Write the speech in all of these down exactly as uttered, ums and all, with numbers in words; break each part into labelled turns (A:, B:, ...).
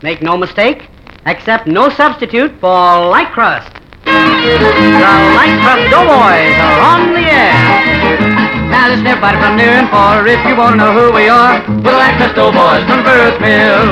A: Make no mistake, accept no substitute for light crust. The Light Crust Doughboys are on the air. Now listen everybody from near and far, if you want to know who we are, we're the Light Crust Doughboys from Burris Mill.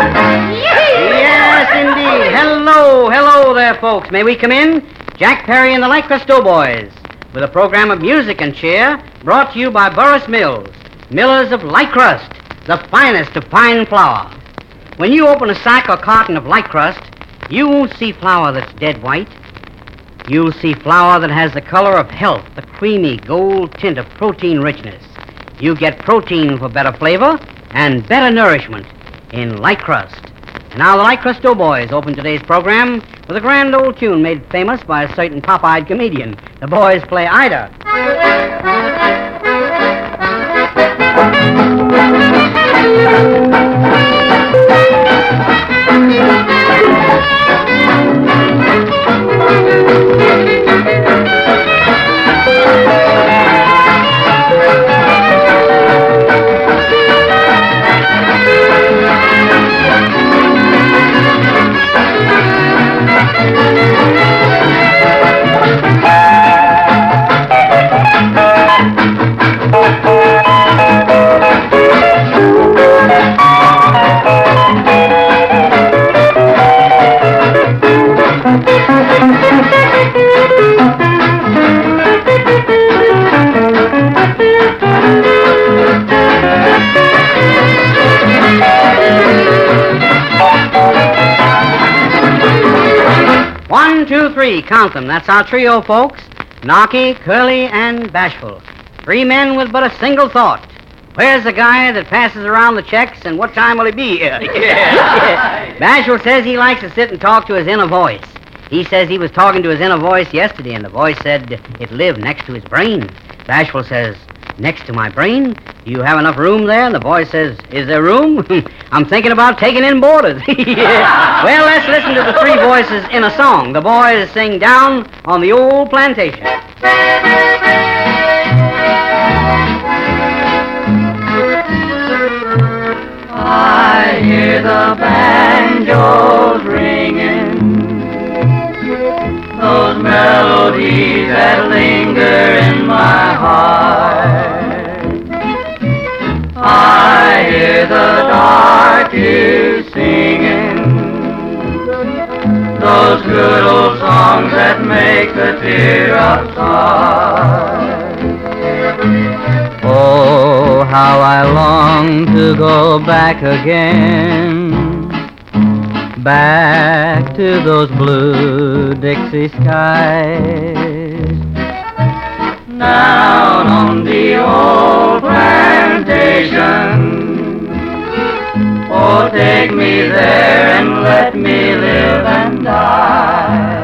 A: Yes, indeed. Hello, hello there, folks. May we come in? Jack Perry and the Light Crust Doughboys, with a program of music and cheer brought to you by Burris Mills, millers of light crust, the finest of fine flour. When you open a sack or carton of light crust, you won't see flour that's dead white. You'll see flour that has the color of health, the creamy gold tint of protein richness. You get protein for better flavor and better nourishment in light crust. And now the Light Crust Doughboys open today's program with a grand old tune made famous by a certain pop-eyed comedian. The boys play Ida. One, two, three, count them. That's our trio, folks. Knocky, Curly, and Bashful. Three men with but a single thought. Where's the guy that passes around the checks, and what time will he be here? Yeah. Bashful says he likes to sit and talk to his inner voice. He says he was talking to his inner voice yesterday, and the voice said it lived next to his brain. Bashful says, next to my brain? Do you have enough room there? And the voice says, is there room? I'm thinking about taking in boarders. Yeah. Well, let's listen to the three voices in a song. The boys sing Down on the Old Plantation. I hear the banjos ringing, those melodies that linger in my heart. I hear the darkies singing, those good old songs that make the teardrops start. Oh, how I long to go back again, back to those blue Dixie skies, down on the old plantation. Oh, take me there and let me live and die.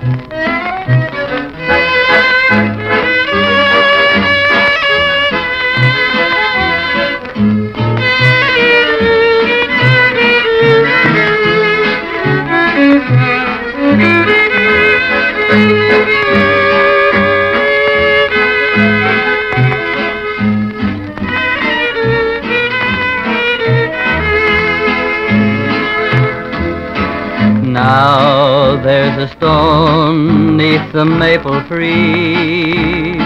A: Now there's a stone neath the maple tree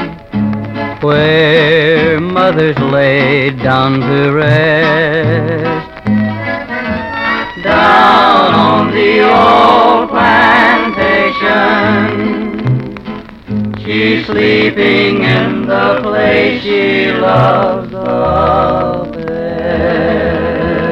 A: where mothers laid down to rest. Down on the old plantation, she's sleeping in the place she loves the best.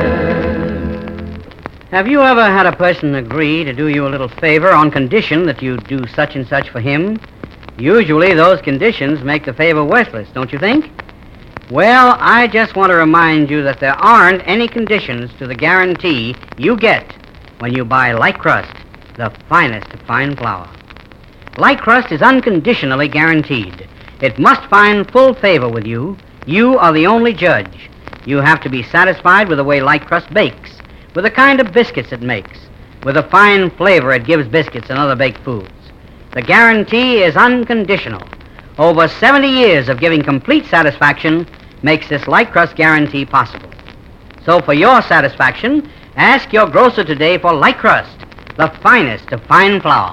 A: Have you ever had a person agree to do you a little favor on condition that you do such and such for him? Usually those conditions make the favor worthless, don't you think? Well, I just want to remind you that there aren't any conditions to the guarantee you get when you buy Light Crust, the finest of fine flour. Light Crust is unconditionally guaranteed. It must find full favor with you. You are the only judge. You have to be satisfied with the way Light Crust bakes, with the kind of biscuits it makes, with the fine flavor it gives biscuits and other baked foods. The guarantee is unconditional. Over seventy years of giving complete satisfaction makes this Light Crust guarantee possible. So for your satisfaction Ask your grocer today for light crust, the finest of fine flour.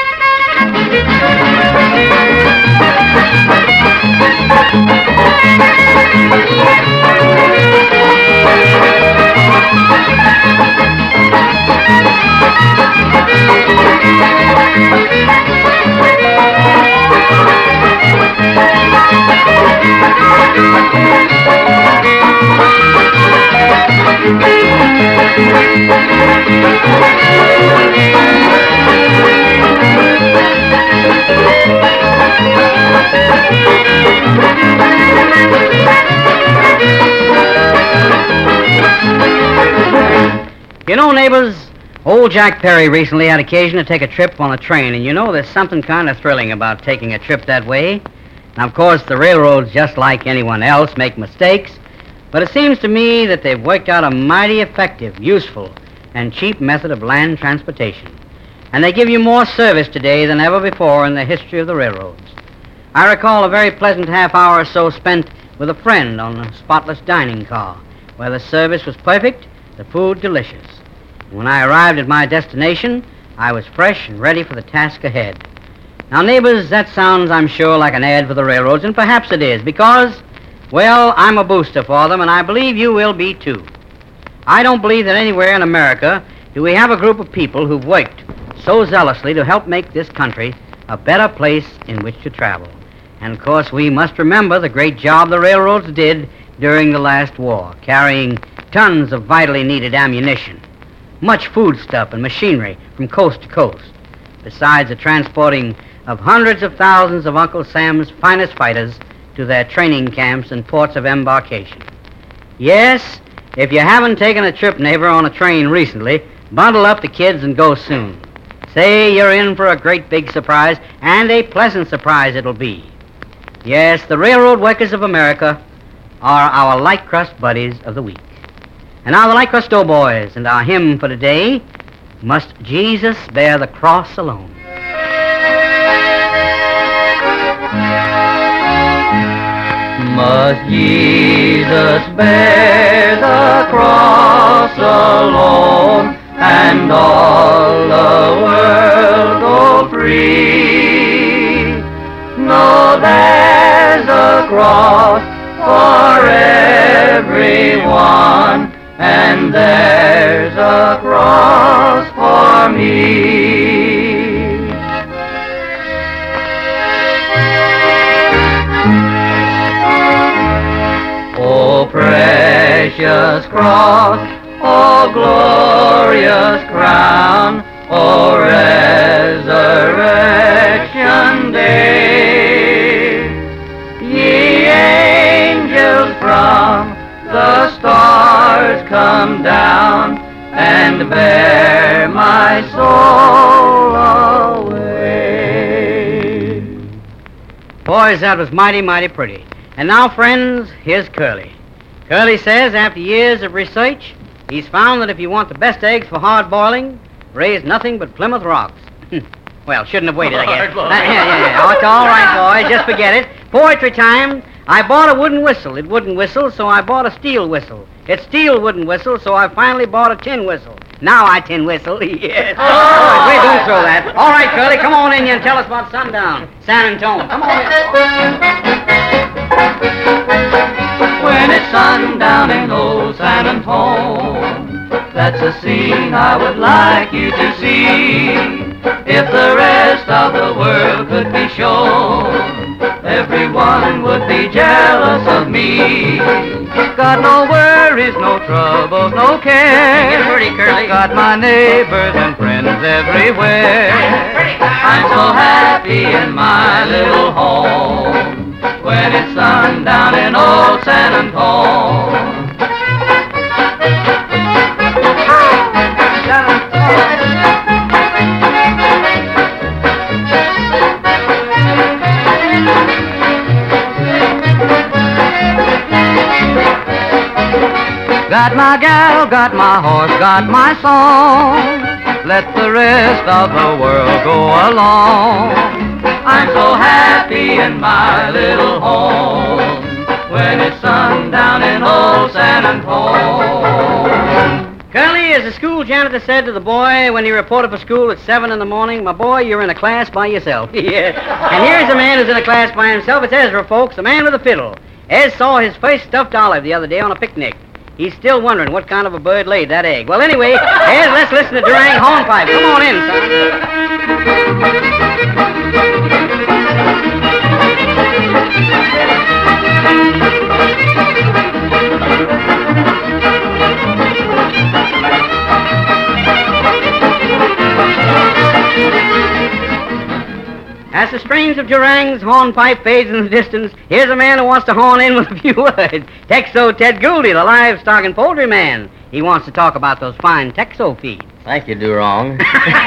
B: You know, neighbors, old Jack Perry recently had occasion to take a trip on a train, and you know there's something kind of thrilling about taking a trip that way. Now, of course, the railroads, just like anyone else, make mistakes, but it seems to me that they've worked out a mighty effective, useful, and cheap method of land transportation. And they give you more service today than ever before in the history of the railroads. I recall a very pleasant half hour or so spent with a friend on a spotless dining car, where the service was perfect, the food delicious. When I arrived at my destination, I was fresh and ready for the task ahead. Now, neighbors, that sounds, I'm sure, like an ad for the railroads, and perhaps it is, because, well, I'm a booster for them, and I believe you will be, too. I don't believe that anywhere in America do we have a group of people who've worked so zealously to help make this country a better place in which to travel. And, of course, we must remember the great job the railroads did during the last war, carrying tons of vitally needed ammunition, much foodstuff and machinery from coast to coast, besides the transporting of hundreds of thousands of Uncle Sam's finest fighters to their training camps and ports of embarkation. Yes, if you haven't taken a trip, neighbor, on a train recently, bundle up the kids and go soon. Say you're in for a great big surprise, and a pleasant surprise it'll be. Yes, the railroad workers of America are our light crust buddies of the week. And now the Light Crust Doughboys, and our hymn for today, Must Jesus Bear the Cross Alone?
C: Must Jesus bear the cross alone, and all the world go free? No, there's a cross for everyone, and there's a cross for me. Oh, precious cross, oh, glorious crown, oh, resurrection day. Ye angels from the stars come down and bear my soul away.
B: Boys, that was mighty, mighty pretty. And now, friends, here's Curly. Curly says after years of research, he's found that if you want the best eggs for hard boiling, raise nothing but Plymouth Rocks. Well, shouldn't have waited, I guess. Uh, yeah, yeah, yeah. Oh, it's all right, boys. Just forget it. Poetry time. I bought a wooden whistle. It wouldn't whistle, so I bought a steel whistle. It steel wouldn't whistle, so I finally bought a tin whistle. Now I tin whistle. Yes. Oh, we don't throw that. All right, Curly, come on in here and tell us about sundown. San Antone. Come on in.
C: When it's sundown in old San Antone, that's a scene I would like you to see. If the rest of the world could be shown, everyone would be jealous of me. Got no worries, no troubles, no care.
B: Get pretty, Curly.
C: Got my neighbors and friends everywhere. I'm so happy in my little home when it's sundown in old San Antone. Got my gal, got my horse, got my song. Let the rest of the world go along. I'm so happy in my little home when it's sundown in old San Antone.
B: Curly,
A: as the school janitor said to the boy when he reported for school at seven in the morning, my boy, you're in a class by yourself. Yeah. And here's a man who's in a class by himself. It's Ezra, folks, the man with the fiddle. Ez saw his first stuffed olive the other day on a picnic. He's still wondering what kind of a bird laid that egg. Well, anyway, Ez, let's listen to Durang Hornpipe. Come on in, As the strains of Durang's hornpipe fades in the distance, here's a man who wants to horn in with a few words. Texo Ted Gouldy, the livestock and poultry man. He wants to talk about those fine Texo feeds.
D: Thank you, Durang.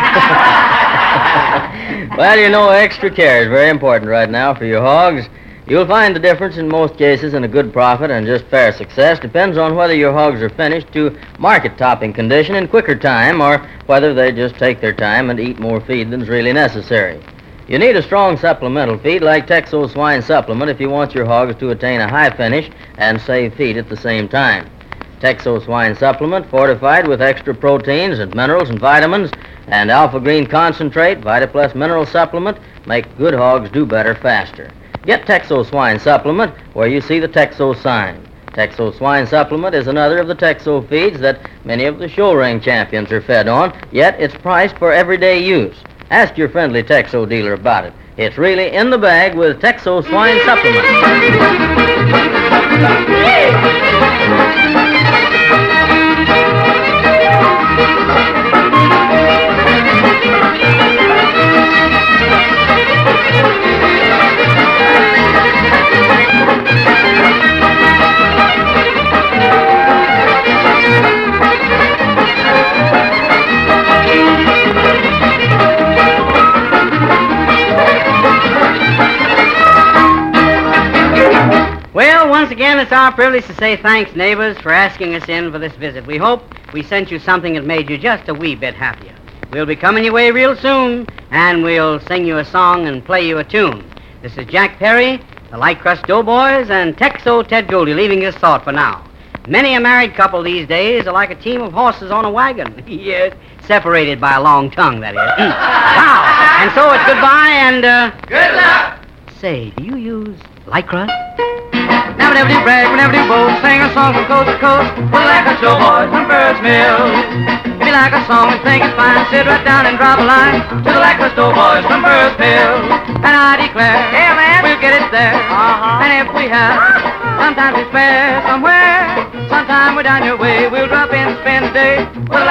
D: Well, you know, extra care is very important right now for your hogs. You'll find the difference in most cases in a good profit and just fair success depends on whether your hogs are finished to market topping condition in quicker time or whether they just take their time and eat more feed than's really necessary. You need a strong supplemental feed like Texo Swine Supplement if you want your hogs to attain a high finish and save feed at the same time. Texo Swine Supplement, fortified with extra proteins and minerals and vitamins, and Alpha Green Concentrate, VitaPlus Mineral Supplement, make good hogs do better faster. Get Texo Swine Supplement where you see the Texo sign. Texo Swine Supplement is another of the Texo feeds that many of the show ring champions are fed on, yet it's priced for everyday use. Ask your friendly Texo dealer about it. It's really in the bag with Texo Swine Supplement.
A: Well, once again, it's our privilege to say thanks, neighbors, for asking us in for this visit. We hope we sent you something that made you just a wee bit happier. We'll be coming your way real soon, and we'll sing you a song and play you a tune. This is Jack Perry, the Light Crust Doughboys, and Texo Ted Gouldy leaving his thought for now. Many a married couple these days are like a team of horses on a wagon. Yes, separated by a long tongue, that is. Now, and so it's goodbye and, uh...
C: Good luck!
A: Say, do you use Light Crust?
C: Never do brag, we never do boast. Sing a song from coast to coast. We're like a showboys from Bird's Mill. If you like a song and think it's fine, sit right down and drop a line to the Lackless Doughboys from Bird's Mill. And I declare, yeah, man, we'll get it there. Uh-huh. And if we have sometimes we spare somewhere, sometime we're down your way, we'll drop in and spend the day with the